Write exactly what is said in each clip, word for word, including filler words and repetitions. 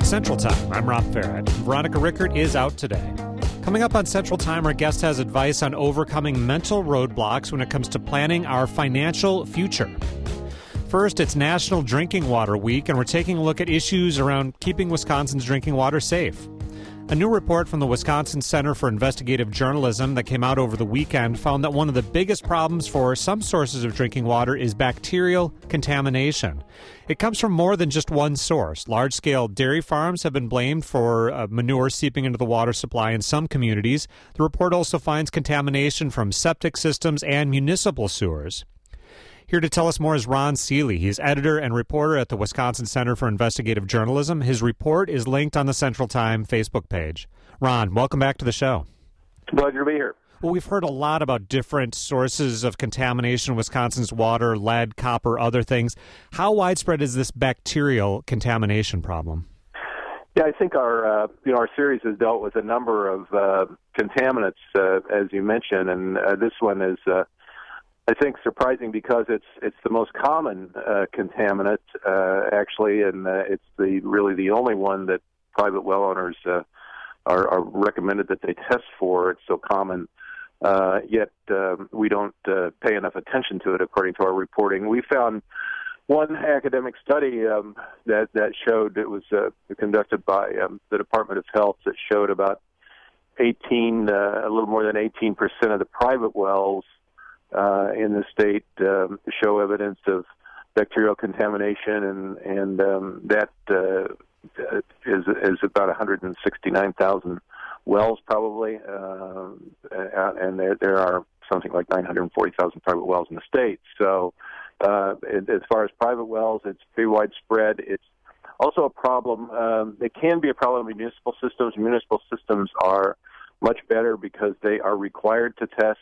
It's Central Time. I'm Rob Farrett. Veronica Rickert is out today. Coming up on Central Time, our guest has advice on overcoming mental roadblocks when it comes to planning our financial future. First, it's National Drinking Water Week, and we're taking a look at issues around keeping Wisconsin's drinking water safe. A new report from the Wisconsin Center for Investigative Journalism that came out over the weekend found that one of the biggest problems for some sources of drinking water is bacterial contamination. It comes from more than just one source. Large-scale dairy farms have been blamed for uh, manure seeping into the water supply in some communities. The report also finds contamination from septic systems and municipal sewers. Here to tell us more is Ron Seeley. He's editor and reporter at the Wisconsin Center for Investigative Journalism. His report is linked on the Central Time Facebook page. Ron, welcome back to the show. Pleasure to be here. Well, we've heard a lot about different sources of contamination in Wisconsin's water, lead, copper, other things. How widespread is this bacterial contamination problem? Yeah, I think our uh, you know our series has dealt with a number of uh, contaminants, uh, as you mentioned, and uh, this one is, uh, I think, surprising because it's it's the most common uh, contaminant, uh, actually, and uh, it's the really the only one that private well owners uh, are, are recommended that they test for. It's so common. Uh, yet um, we don't uh, pay enough attention to it, according to our reporting. We found one academic study um, that that showed it was uh, conducted by um, the Department of Health that showed about eighteen, uh, a little more than eighteen percent of the private wells uh, in the state um, show evidence of bacterial contamination, and and um, that uh, is is about one hundred sixty-nine thousand. wells, probably, uh, and there there are something like nine hundred forty thousand private wells in the state. So uh, as far as private wells, it's pretty widespread. It's also a problem. Um, it can be a problem in municipal systems. Municipal systems are much better because they are required to test,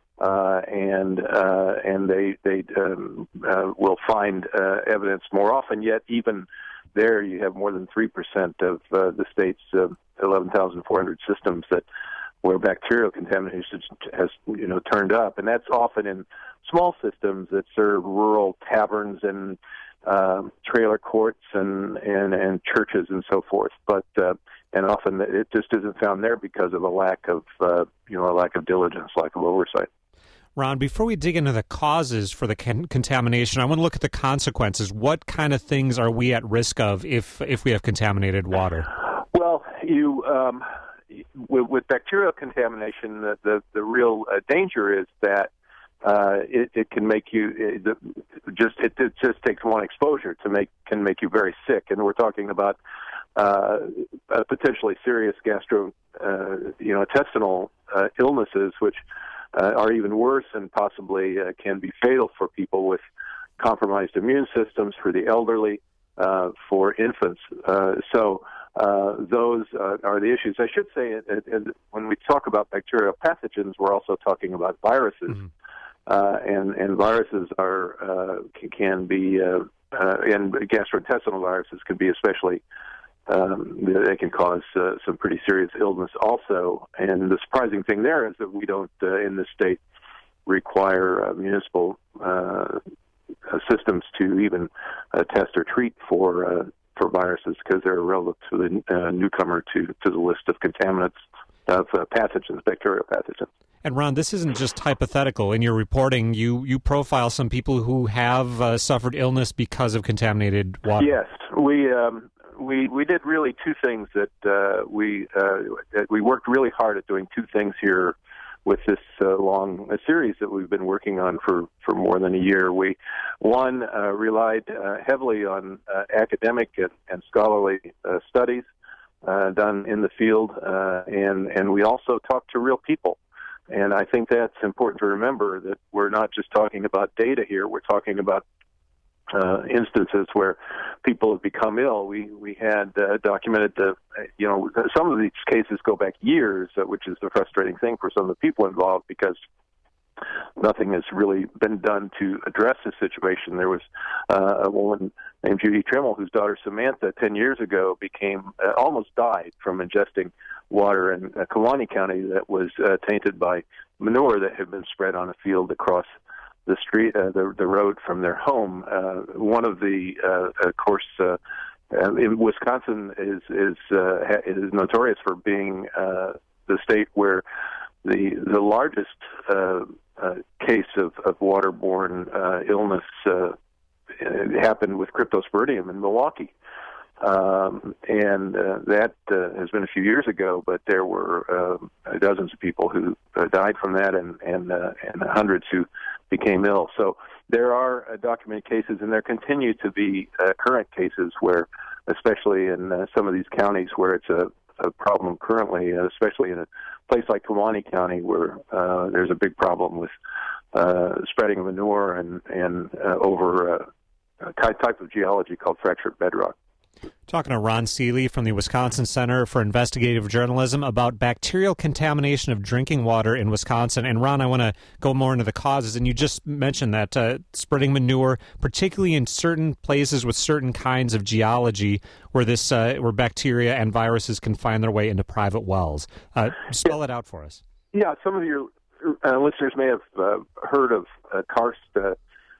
uh, and uh, and they they um, uh, will find uh, evidence more often. Yet even there, you have more than three percent of uh, the state's uh, eleven thousand four hundred systems that where bacterial contamination has, you know, turned up, and that's often in small systems that serve rural taverns and uh, trailer courts and, and and churches and so forth. But uh, and often it just isn't found there because of a lack of uh, you know a lack of diligence, lack of oversight. Ron, before we dig into the causes for the con- contamination, I want to look at the consequences. What kind of things are we at risk of if if we have contaminated water? Well, you um, with, with bacterial contamination, the the, the real uh, danger is that uh, it, it can make you it, the, just it, it just takes one exposure to make can make you very sick, and we're talking about uh, uh, potentially serious gastro uh, you know intestinal uh, illnesses, which Uh, are even worse and possibly uh, can be fatal for people with compromised immune systems, for the elderly, uh, for infants. Uh, so uh, those uh, are the issues. I should say, uh, uh, when we talk about bacterial pathogens, we're also talking about viruses. Mm-hmm. Uh, and, and viruses are uh, can be, uh, uh, and gastrointestinal viruses can be especially Um, they can cause uh, some pretty serious illness also. And the surprising thing there is that we don't, uh, in this state, require uh, municipal uh, systems to even uh, test or treat for uh, for viruses because they're a relatively uh, newcomer to, to the list of contaminants, of uh, pathogens, bacterial pathogens. And Ron, this isn't just hypothetical. In your reporting, you, you profile some people who have uh, suffered illness because of contaminated water. Yes, we... Um, We we did really two things that uh, we uh, that we worked really hard at doing two things here with this uh, long a series that we've been working on for, for more than a year. We one uh, relied uh, heavily on uh, academic and, and scholarly uh, studies uh, done in the field, uh, and and we also talked to real people. And I think that's important to remember that we're not just talking about data here. We're talking about Uh, instances where people have become ill. We we had uh, documented the, you know, some of these cases go back years, uh, which is the frustrating thing for some of the people involved because nothing has really been done to address the situation. There was uh, a woman named Judy Trimmel whose daughter Samantha ten years ago became uh, almost died from ingesting water in uh, Kewaunee County that was uh, tainted by manure that had been spread on a field across the street, uh, the the road from their home. Uh, one of the, uh, of course, uh, uh, in Wisconsin is is uh, is notorious for being uh, the state where the the largest uh, uh, case of, of waterborne uh, illness uh, happened with cryptosporidium in Milwaukee. Um, and uh, that uh, has been a few years ago, but there were uh, dozens of people who uh, died from that, and and, uh, and hundreds who became ill. So there are uh, documented cases, and there continue to be uh, current cases where, especially in uh, some of these counties where it's a, a problem currently, uh, especially in a place like Kewaunee County, where uh, there's a big problem with uh, spreading manure and and uh, over uh, a type of geology called fractured bedrock. Talking to Ron Seeley from the Wisconsin Center for Investigative Journalism about bacterial contamination of drinking water in Wisconsin. And Ron, I want to go more into the causes. And you just mentioned that uh, spreading manure, particularly in certain places with certain kinds of geology, where this uh, where bacteria and viruses can find their way into private wells. Uh, spell yeah. it out for us. Yeah, some of your uh, listeners may have uh, heard of uh, karst. Uh,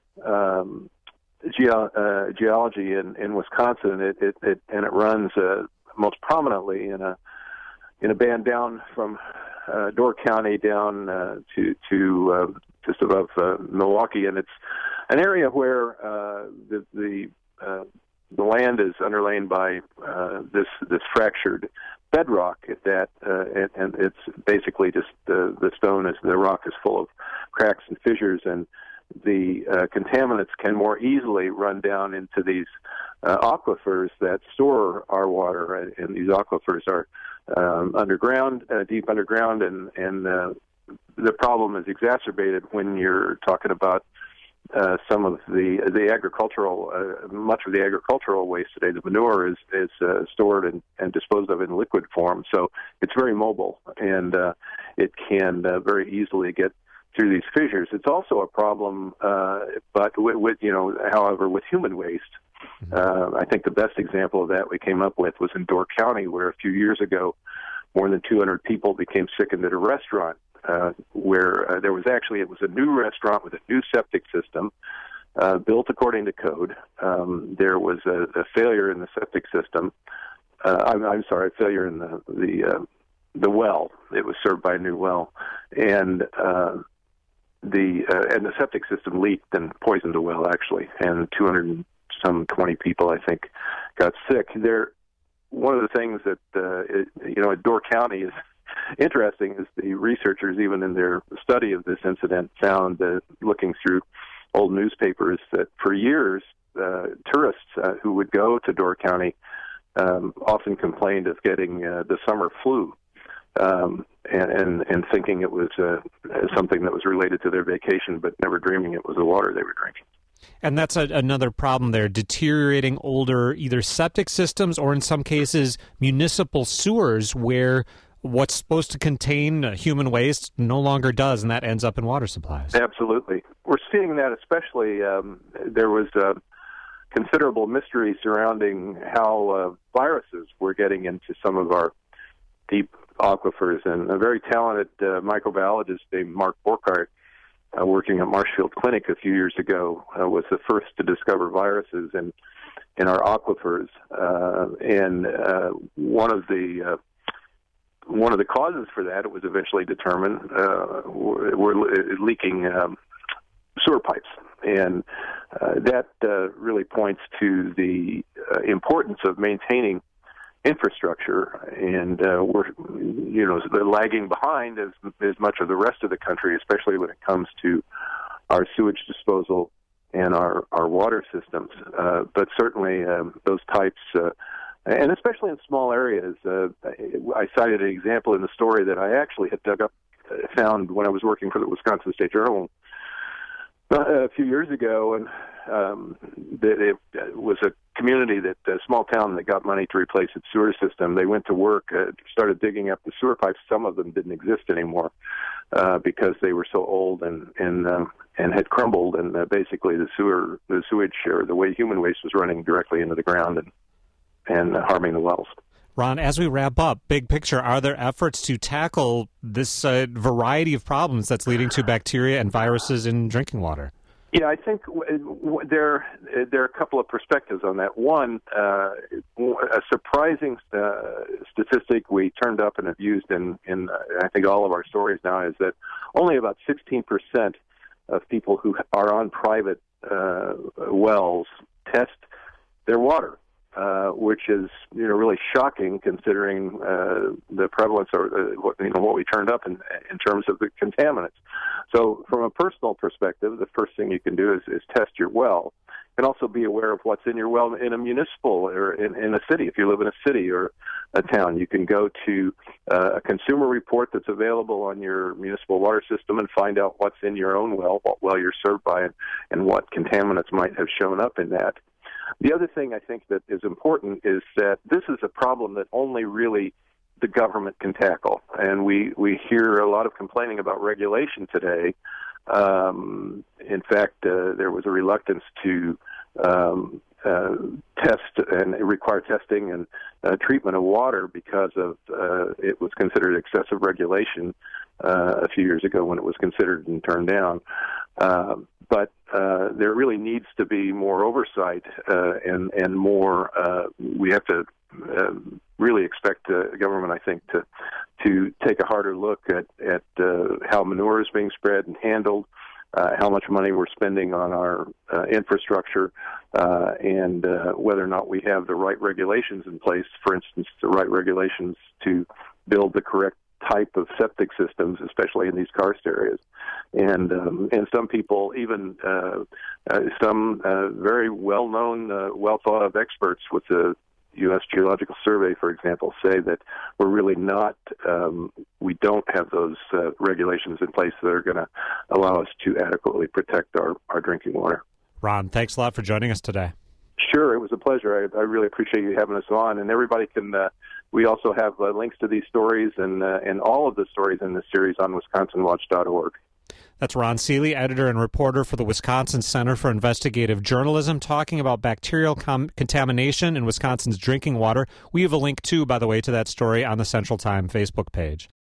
um, Ge- uh, geology in, in Wisconsin, it, it, it and it runs uh, most prominently in a in a band down from uh, Door County down uh, to to uh, just above uh, Milwaukee, and it's an area where uh, the the, uh, the land is underlain by uh, this this fractured bedrock. At that, uh, and, and it's basically just the the stone is the rock is full of cracks and fissures, and the uh, contaminants can more easily run down into these uh, aquifers that store our water, and, and these aquifers are um, underground, uh, deep underground, and, and uh, the problem is exacerbated when you're talking about uh, some of the the agricultural, uh, much of the agricultural waste today. The manure is is uh, stored and, and disposed of in liquid form, so it's very mobile, and uh, it can uh, very easily get through these fissures. It's also a problem, uh, but with, with, you know, however, with human waste. Uh, I think the best example of that we came up with was in Door County, where a few years ago, more than two hundred people became sickened at a restaurant, uh, where uh, there was actually, it was a new restaurant with a new septic system, uh, built according to code. Um, there was a, a failure in the septic system. Uh, I'm, I'm sorry, a failure in the, the, uh, the well. It was served by a new well. And, uh, The uh, and the septic system leaked and poisoned the well, actually, and two hundred and some twenty people, I think, got sick. There, one of the things that uh, it, you know at Door County is interesting is the researchers, even in their study of this incident, found that looking through old newspapers that for years uh, tourists uh, who would go to Door County um, often complained of getting uh, the summer flu. Um, and, and, and thinking it was uh, something that was related to their vacation, but never dreaming it was the water they were drinking. And that's a, another problem there, deteriorating older either septic systems or in some cases municipal sewers where what's supposed to contain human waste no longer does, and that ends up in water supplies. Absolutely. We're seeing that especially. Um, there was uh, considerable mystery surrounding how uh, viruses were getting into some of our deep aquifers, and a very talented uh, microbiologist named Mark Borchardt, uh, working at Marshfield Clinic a few years ago, uh, was the first to discover viruses in in our aquifers. Uh, and uh, one of the uh, one of the causes for that, it was eventually determined, uh, were, were leaking um, sewer pipes, and uh, that uh, really points to the uh, importance of maintaining infrastructure, and uh, we're, you know, they're lagging behind as as much of the rest of the country, especially when it comes to our sewage disposal and our our water systems. Uh, but certainly um, those types, uh, and especially in small areas. Uh, I cited an example in the story that I actually had dug up, uh, found when I was working for the Wisconsin State Journal a few years ago, and um, it, it was a community that a small town that got money to replace its sewer system. They went to work, uh, started digging up the sewer pipes. Some of them didn't exist anymore uh, because they were so old and and um, and had crumbled. And uh, basically, the sewer, the sewage, or the way human waste was running directly into the ground and and uh, harming the wells. Ron, as we wrap up, big picture, are there efforts to tackle this uh, variety of problems that's leading to bacteria and viruses in drinking water? Yeah, I think there there are a couple of perspectives on that. One, uh, a surprising uh, statistic we turned up and have used in, in uh, I think all of our stories now is that only about sixteen percent of people who are on private uh, wells test their water. Uh, which is, you know, really shocking considering uh, the prevalence or uh, what, you know, what we turned up in, in terms of the contaminants. So, from a personal perspective, the first thing you can do is, is test your well. You can also be aware of what's in your well in a municipal or in, in a city. If you live in a city or a town, you can go to uh, a consumer report that's available on your municipal water system and find out what's in your own well, what well you're served by, and, and what contaminants might have shown up in that. The other thing I think that is important is that this is a problem that only really the government can tackle. And we, we hear a lot of complaining about regulation today. Um, in fact, uh, there was a reluctance to um, uh, test and require testing and uh, treatment of water because of uh, it was considered excessive regulation uh, a few years ago when it was considered and turned down. Uh, but uh, there really needs to be more oversight uh, and and more. Uh, we have to uh, really expect the government, I think, to to take a harder look at at uh, how manure is being spread and handled, uh, how much money we're spending on our uh, infrastructure, uh, and uh, whether or not we have the right regulations in place. For instance, the right regulations to build the correct type of septic systems, especially in these karst areas. And um, and some people, even uh, uh, some uh, very well-known, uh, well-thought-of experts with the U S Geological Survey, for example, say that we're really not, um, we don't have those uh, regulations in place that are going to allow us to adequately protect our, our drinking water. Ron, thanks a lot for joining us today. Sure, it was a pleasure. I, I really appreciate you having us on. And everybody can, uh, we also have uh, links to these stories and, uh, and all of the stories in this series on wisconsin watch dot org. That's Ron Seeley, editor and reporter for the Wisconsin Center for Investigative Journalism, talking about bacterial com- contamination in Wisconsin's drinking water. We have a link, too, by the way, to that story on the Central Time Facebook page.